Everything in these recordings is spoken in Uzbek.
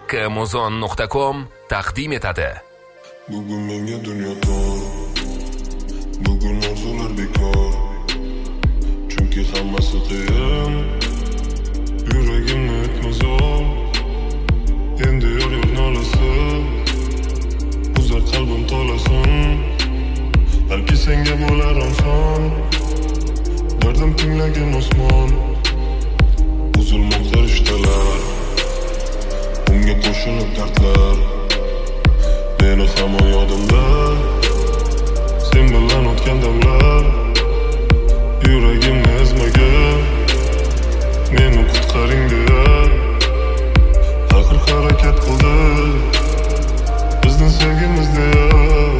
kmuzon.com taqdim etadi. Bugun menga dunyo tor, bugun orzular bekor, chunki hammasi qiyin, yuragimni aytmazol, endi yor nolasi, uzar qalbim tolasin, balki senga bo'lar oson, dardim tinglagan osmon, uzilmoqda rishtalar, unga qo'shilib dardlar. Meni hamon yodimda, sen bilan o'tgan damlar, yuragimni ezmagan, meni qutqaring deya, axir harakat qildi, bizni sevgimiz deya.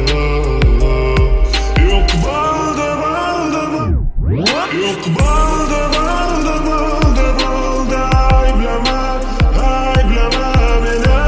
Yo'q bo'ldi, yo'q bo'ldi, ayblama meni.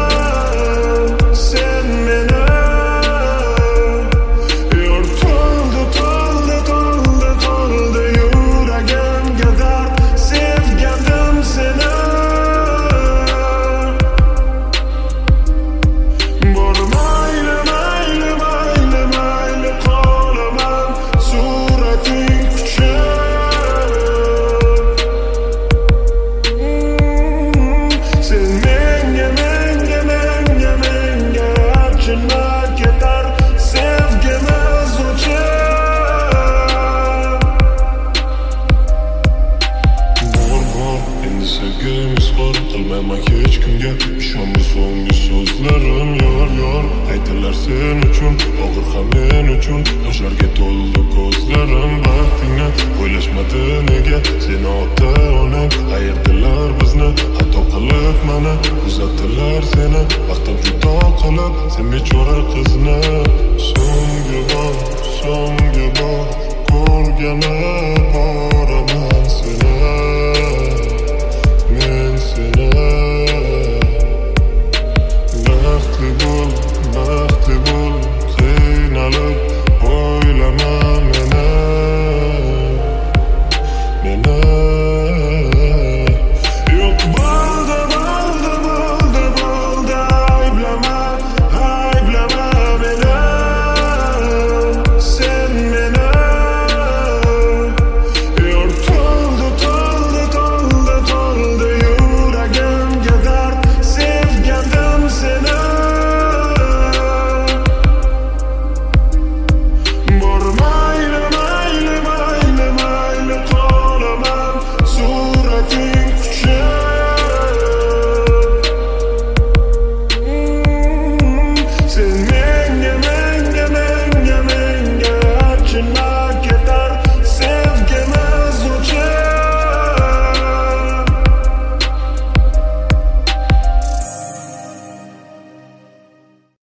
Sevgimiz xor qilmayman hech kimga, ishonma so'nggi so'zlarim yor aytilar sen uchun, og'ir ham men uchun, yoshlarga to'ldi ko'zlarim. Baxtingni o'ylashmadi nega, sen